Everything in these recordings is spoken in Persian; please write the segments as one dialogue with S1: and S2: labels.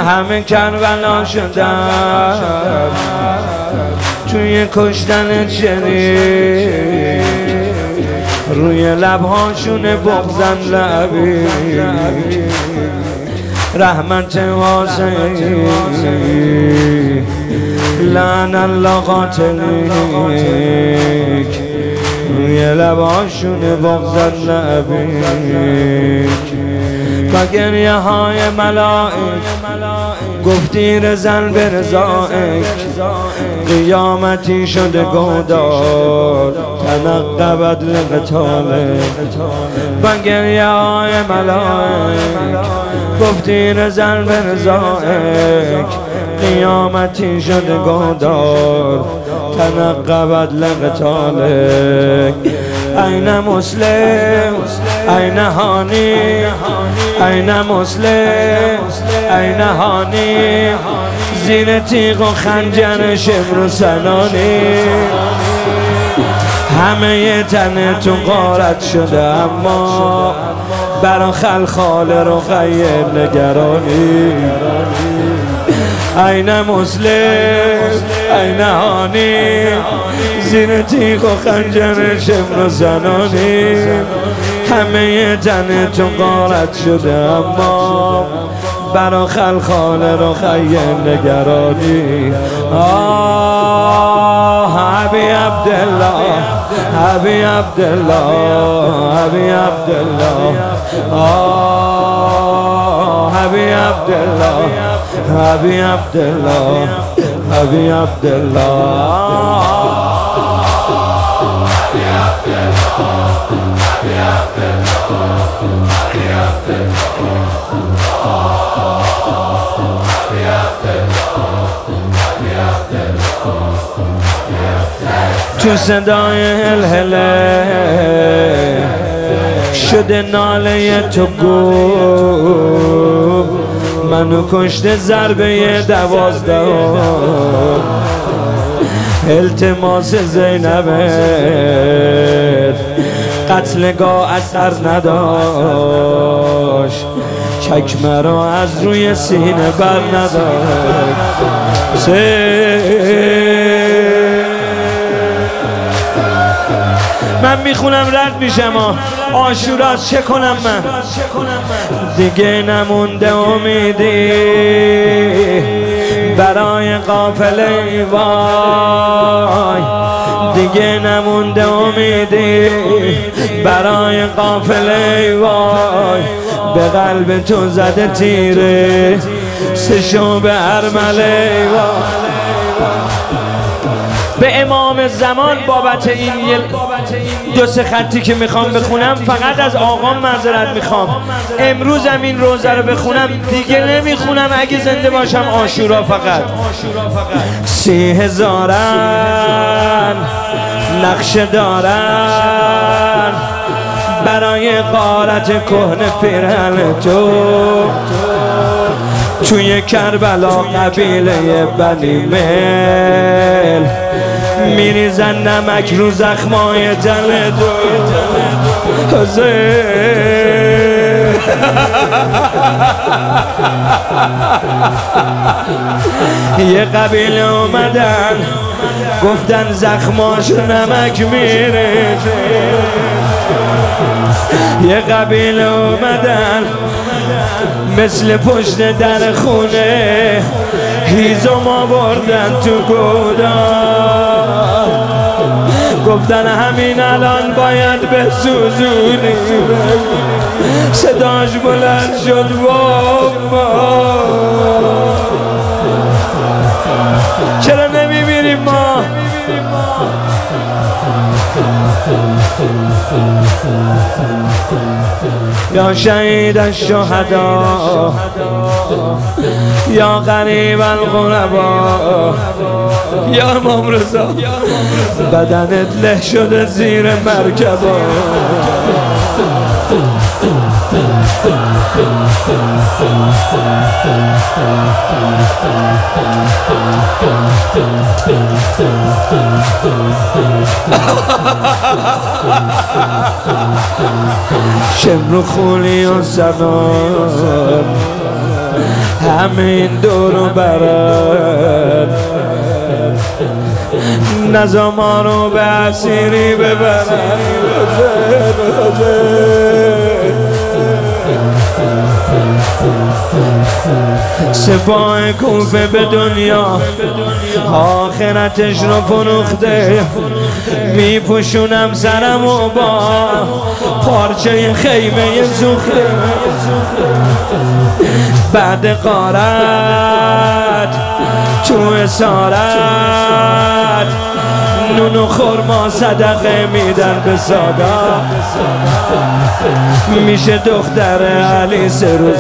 S1: همه کربلا شدن توی کشتن شریک، روی لبهاشون بغضن لبی رحمت واسعی، لعن الله قاتلیک، روی لبهاشون بغضن لبی و گریه های ملائک گفتی رزن به رضایک، قیامتی شده گودار تنقبت لقتالک و گریه های ملائک گفتی رزن به رضایک، قیامتی شده گودار تنقبت لقتالک. این مسلم این هانی، این مسلم این هانی، زیر تیغ و خنجر شمر و سنانی، همه تن تو غارت شده اما برا خلخال رقیه نگرانی. این مسلم این هانی، زیر تیغ و خنجر شمر و زنانی، همه تن تو غارت شده اما برا خلخال رقیه نگرانی. حبی عبدالله حبی عبدالله حبی عبدالله حبی عبدالله حبی عبدالله حبی عبدالله. تو صدای هلهله شده ناله تو گفت، منو کشته ضربه 12. التماس زینبه قتلگاه اثر نداشت، چکمه را از روی سینه بر نداشت. من میخونم رد میشم، عاشوراست چه کنم من، دیگه نمونده امیدی برای قافله وای، دیگه نمونده امیدی برای قافله وای، به قلب تو زده تیره سشو به ارمله وای. به امام زمان بابت این دو سه خطی که میخوام بخونم فقط از آقام معذرت میخوام، امروزم این روزه رو بخونم دیگه نمیخونم اگه زنده باشم عاشورا فقط. 30,000 نقشه دارن برای غارت کهنه پیرهن تو، توی کربلا قبیله بنی مل میریزن نمک رو زخمای دل تو. یه قبیله اومدن گفتن زخماش نمک میریزه، یه قبیله اومدن مثل پشت در خونه هیزم آوردن تو گودار، گفتن همین الان باید بسوزونی، صداش بلند شد بابا چرا نمیبینیم ما؟ یا شهید الشهدا یا غریب الغربا، یا امام رضا بدنت له شده زیر مرکبا. شمر و خولی و زمان همین دورو برن نظاما رو به اسیری ببرن سپاه کوفه به دنیا آخرتش رو فروخته میپوشونم سرم و با پارچه خیمه سوخته بعد غارت تو اسارت نون و خرما صدقه میدن به سادات میشه دختر علی 3 روز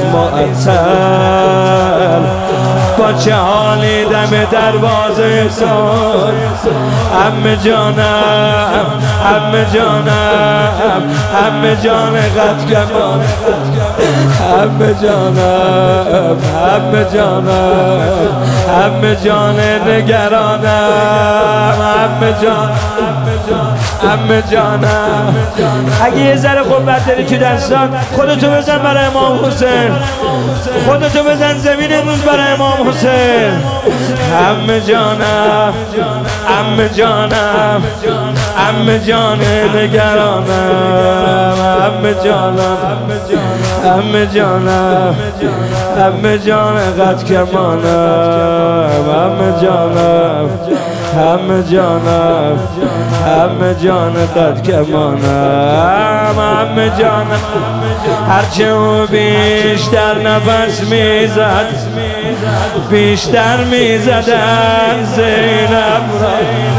S1: معطل با چه حالی دم دروازه ساد عمه جانم عمه جانم عمه جان قد کمان عمه جانم عمه جانم عمه جان نگرانم عمه جان عمه جانم اگه یه ذره قوت داری تو دستان خودتو بزن برای امام حسین خودتو بزن زمین امروز برای امام حسین عمه جانم عمه جانم عمه جان نگرانم عمه جانم عمه جانم عمه جان قد کمانم عمه جانم عمه جانم عمه جان قد کمانم عمه جانم هرچه او بیشتر نفس میزد بیشتر میزدن زینب را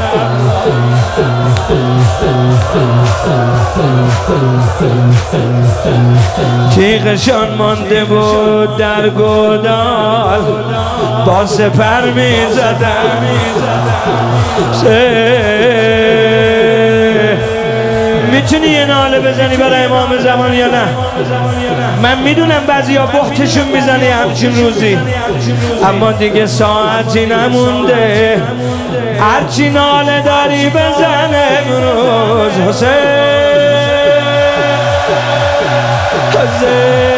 S1: تیغشان مانده بود در گودال با سپر میزدن میتونی یه ناله بزنی برای امام زمان یا نه؟ من میدونم بعضی ها بختشون میزنی همچین روزی اما دیگه ساعتی نمونده هرچی ناله داری بزن امروز حسین حسین